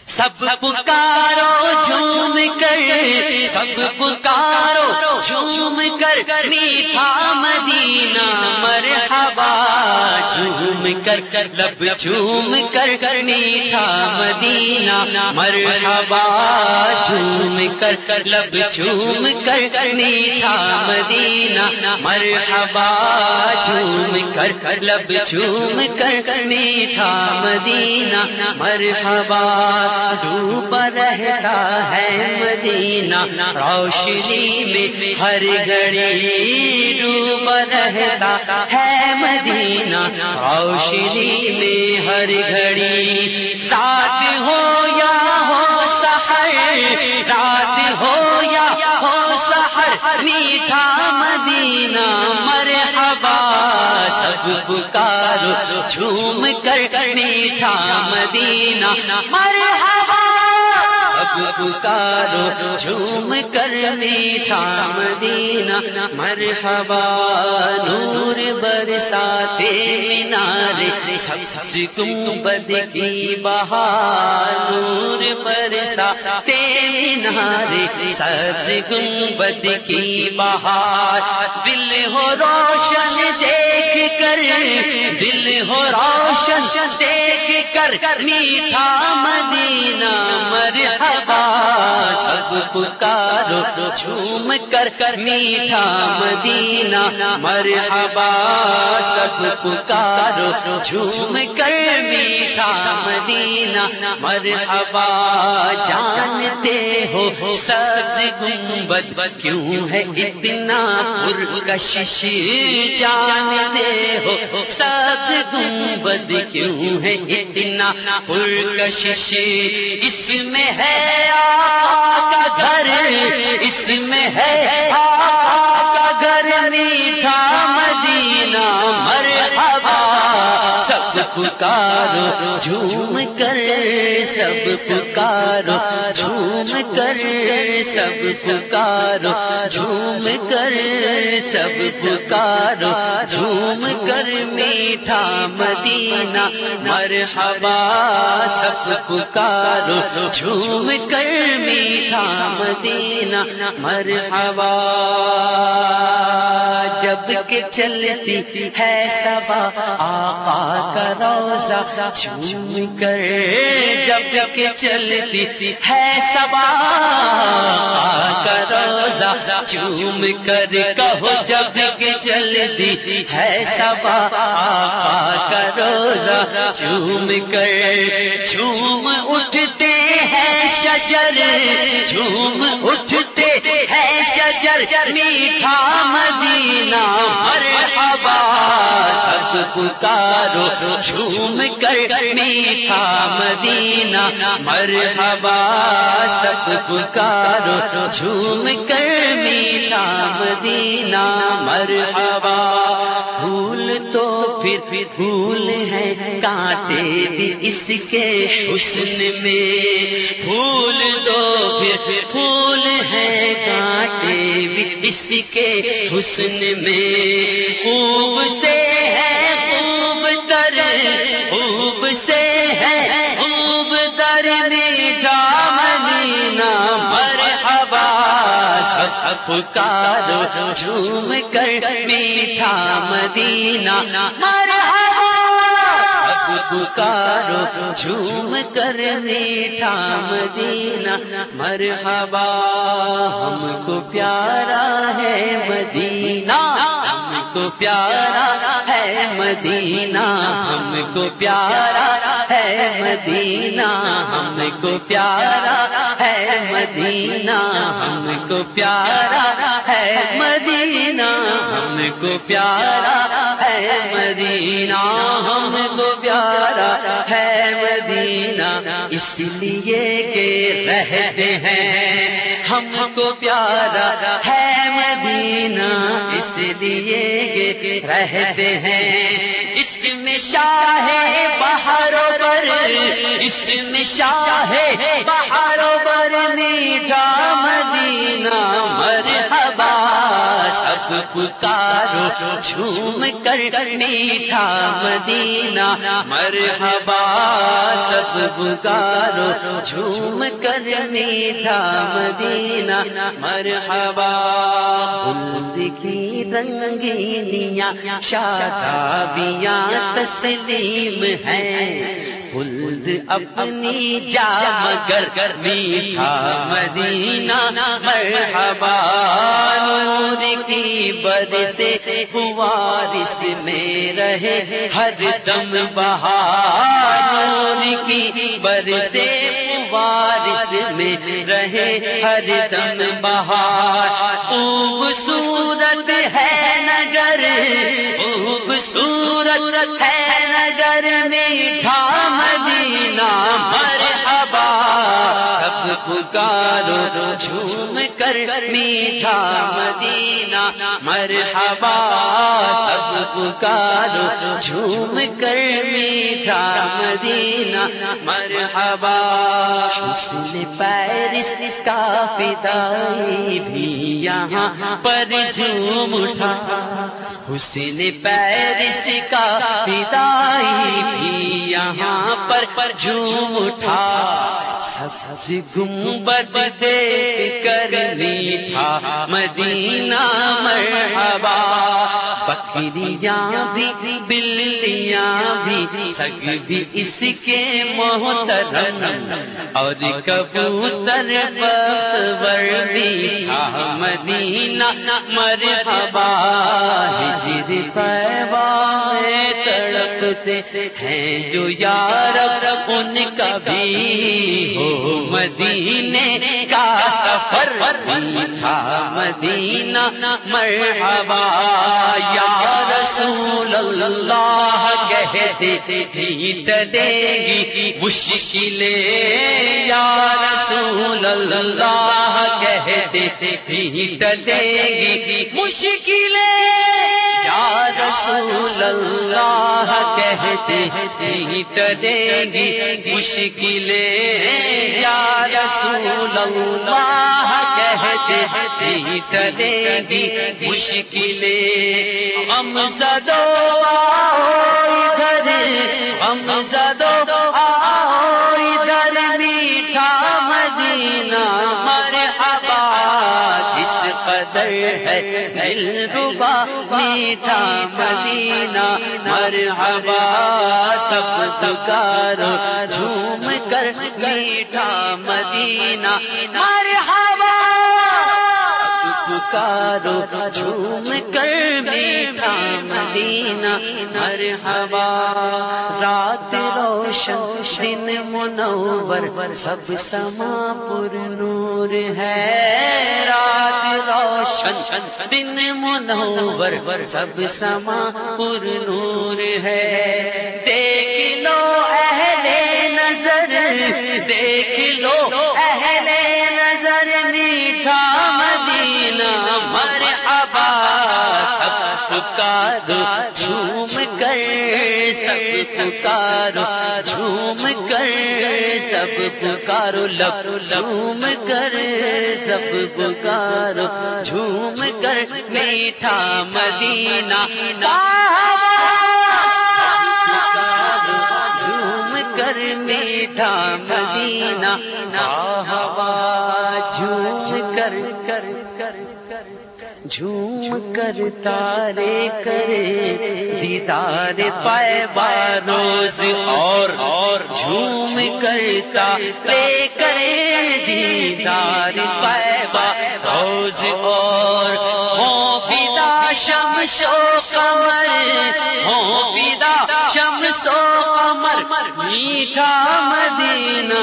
سب پکارو جھوم کر، سب پکارو جھوم کر، میٹھا مدینہ مرحبا، جھوم کر لب جھوم کر، میٹھا مدینہ مرحبا، جھوم کر لب جھوم کر، میٹھا مدینہ مرحبا، جھوم کر لب جھوم کر، میٹھا مدینہ مرحبا، ڈوبا رہتا ہے مدینہ روشنی میں ہر گھڑی، ڈوبا رہتا ہے مدینہ روشنی میں ہر گھڑی، رات ہو یا ہو سحر، رات ہو یا ہو سحر، میٹھا مدینہ مرحبا، سب پکارو جھوم کر، میٹھا مدینہ مرحبا، سب پکارو جھوم کر، میٹھا مدینہ مرحبا، نور برساتے مینارے سبز گنبد کی بہار، نور برساتے مینارے سبز گنبد کی بہار، دل ہو روشن دیکھ کر، دل ہو روشن دیکھ کر، میٹھا مدینہ مرحبا، سب پکارو جھوم کر، میٹھا مدینہ مرحبا، سب پکارو جھوم کر، میٹھا مدینہ مرحبا، جانتے ہو سبز گنبد کیوں ہے اتنا پرکشش، جانتے ہو سبز گنبد کیوں ہے اتنا پرکشش، اس میں ہے آقا کا گھر، اس میں ہے آقا کا گھر، میٹھا مدینہ مرحبا، سب پکارو جھوم کر، سب پکارو جھوم کر، سب پکارو جھوم کر، سب پکارو جھوم کر، میٹھا مدینہ مرحبا، سب پکارو جھوم کر، میٹھا مدینہ مرحبا، جب کہ چلتی ہے صبا آقا کا روضہ جھوم کر، جب کہ چلتی ہے صبا آقا کا روضہ جھوم کر، کہو جب کہ چلتی ہے صبا آقا کا روضہ جھوم کر، جھوم اٹھتے ہیں شجر، جھوم اٹھتے ہیں شجر، میٹھا مدینہ مرحبا، سب پکارو جھوم کر، میٹھا مدینہ مرحبا، سب پکارو جھوم کر، میٹھا مدینہ مرحبا، پھول تو پھر پھول ہیں کانٹے بھی اس کے حسن میں، پھول تو پھر پھول ہیں کانٹے بھی اس کے حسن میں، خوب سے ہے خوب تر، خوب سے ہے خوب تر، میٹھا مدینہ مرحبا، سب پکارو جھوم کر، میٹھا مدینہ مرحبا، سب پکارو جھوم کر، میٹھا مدینہ مرحبا، ہم کو پیارا ہے مدینہ، ہم کو پیارا ہے مدینہ، ہم کو پیارا ہے مدینہ، ہم کو پیارا ہے مدینہ، ہم کو پیارا ہے مدینہ، ہم کو پیارا ہے مدینہ، ہم کو پیارا ہے مدینہ، اس لیے کہ رہتے ہیں ہم کو پیارا ہے مدینہ، اس لیے کہ رہتے ہیں، اس میں شاہ بہار بر، اس میں شاہ بہار بر، میٹھا مدینہ مرحبا، سب اب پکارو جھوم کر میٹھا مدینہ مرحبا سب پکارو جھوم کر میٹھا مدینہ مرحبا خلد کی رنگینیاں شادابیاں تسلیم ہیں خلد اپنی جا مگر میٹھا مدینہ مرحبا نور کی برس وارث میں رہے ہر دم بہار نور کی برس وارث میں رہے ہر دم بہار خوبصورت ہے نگر خوبصورت ہے نگر میٹھا مدینہ مرحبا سب پکارو جھوم کر میٹھا مدینہ مرحبا سب پکارو جھوم کر میٹھا مدینہ مرحبا حسن پیرس کا فدائی بھی یہاں پر جھوم اٹھا حسن پیرس کا فدائی بھی یہاں پر جھوم اٹھا سبز گنبد دیکھ کر میٹھا مدینہ مرحبا بکریاں بھی بلیاں بھی سگ بھی اس کے محترم اور کبوتر بختور میٹھا مدینہ مرحبا ہجر طیبہ میں تڑپتے ہیں جو یار ان کا بھی ہو مدینے کا سفر میٹھا مدینہ مرحبا یا رسول اللہ کہتے جیت دے گی مشکلیں یا رسول اللہ کہتے جیت دے گی مشکلیں یا رسول اللہ کہتے جیت دے گی مشکلیں یا رسول اللہ کہتے جیت دے گی مشکلیں ہم زدو ادھر ہم زدو ادھر میٹھا مدینہ مرحبا جس قدر ہے دلربا میٹھا مدینہ مرحبا سب پکارو جھوم کر میٹھا مدینہ مرحبا پکارو جھوم کر میٹھا مدینہ مرحبا رات روشن دن منور سب سما پر نور ہے رات روشن دن منور سب سما پر نور ہے دیکھ لو اہل نظر دیکھ لو اہل نظر میٹھا مدینہ مرحبا سب پکارو جھوم کر سب پکارو جھوم کر سب پکارو لب جھوم کر سب پکارو جھوم کر میٹھا مدینہ جھوم کر میٹھا مدینہ ہوا جھوم کر جھوم کر تارے کرے دیدار پائے باروز اور جھوم کر تارے کرے دیدار پائے باروز اور ہوں فدا شمس و قمر ہوں فدا شمس و قمر میٹھا مدینہ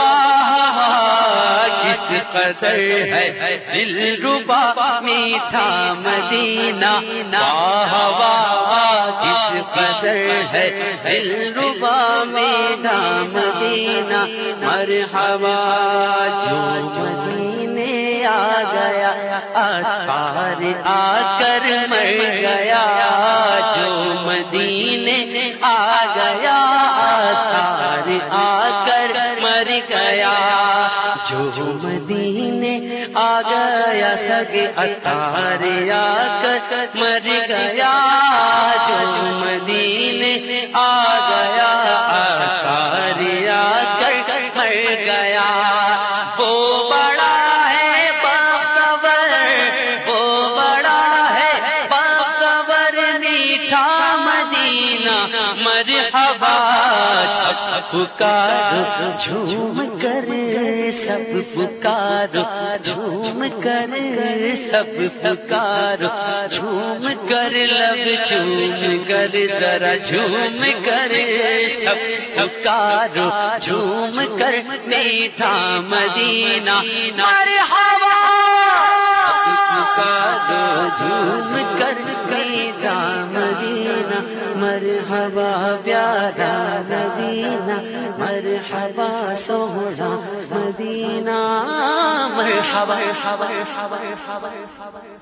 کس قدر ہے دلربا میٹھا مدینہ واہ واہ کس قدر ہے دلربا میٹھا مدینہ مرحبا جو مدینے آ گیا اطہار آ کر مر گیا جو مدینے آ گیا اطہار آ کر مر گیا جو مدینے آ گیا سگ اتاریا کر مر گیا جو مدینے آ گیا اتاریا کر مر گیا وہ بڑا ہے بختور وہ بڑا ہے بختور میٹھا مدینہ مرحبا پکارو جھوم کر سب پکارو جھوم کر سب پکارو جھوم کر لب چوم کر ذرا جھوم کر سب پکارو جھوم کر میٹھا مدینہ مرحبا پکارو جھوم کر میٹھا مدینہ مرحبا پیارا مدینہ مرحبا سوہنا مدینہ مرحبا